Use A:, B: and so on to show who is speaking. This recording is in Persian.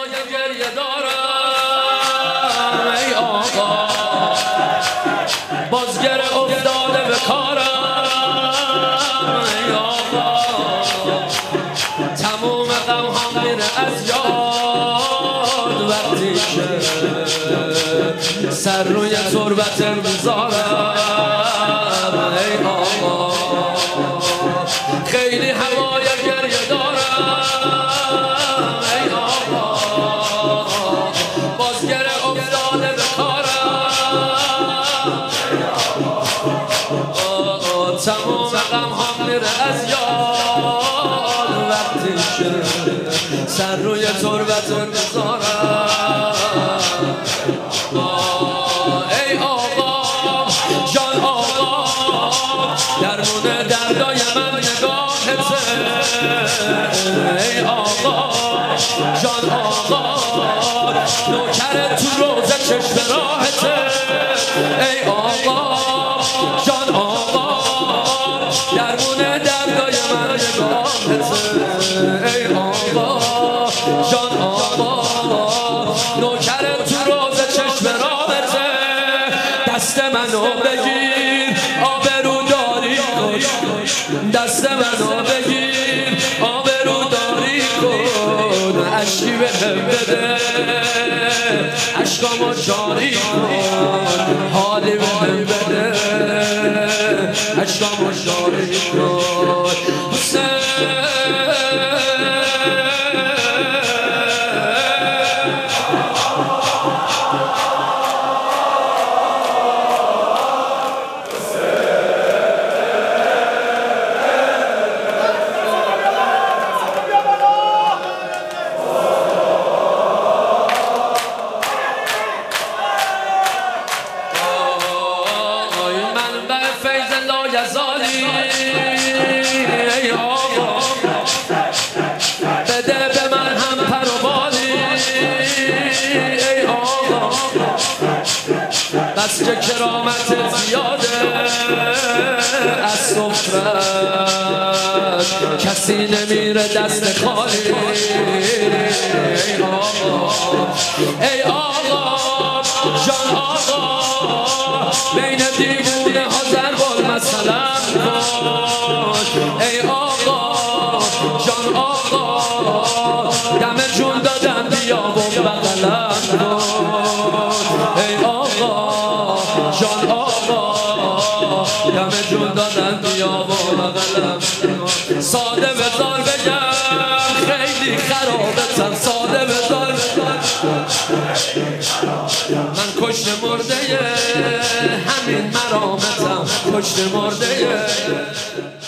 A: هوای گریه دارم ای آقا بازگره افتاده به کارم ای آقا تموم غم هم میره از یاد وقتی که سر روی تربت میذارم ای آقا خیلی هوای گریه دارم ای آقا بازگره افتاده به کارم تمام غم هم میره از یاد وقتی که سر روی تربت میذارم ای آقا جان آقا درمون دردای من نگاهته ای آقا جان آقا نوکر تو روزه چشم راهته ای آقا جان آقا درمون دردای من نگاهته ای آقا جان آقا نوکر تو روزه چشم راهته دست منو بگیر آبرو داری کن دست منو بگیر آبرو داری کن عشقی بهم بده عشقامو جاری کن حالی بهم بده عشقامو جاری کن یزالی ای آقا بده به من هم پر و بالی ای آقا بس که کرامت زیاده از سفرت کسی نمیره دست خالی ای آقا ای آقا جان آقا بین دیوونه ها مثلا ای آقا جان آقا دم جون دادم بیا و بغلم ای آقا جان آقا دم جون دادم بیا و بغلم ساده بذار بگم خیلی خرابتم ساده بذار من کشت مرده همین مرامتم کشت مرده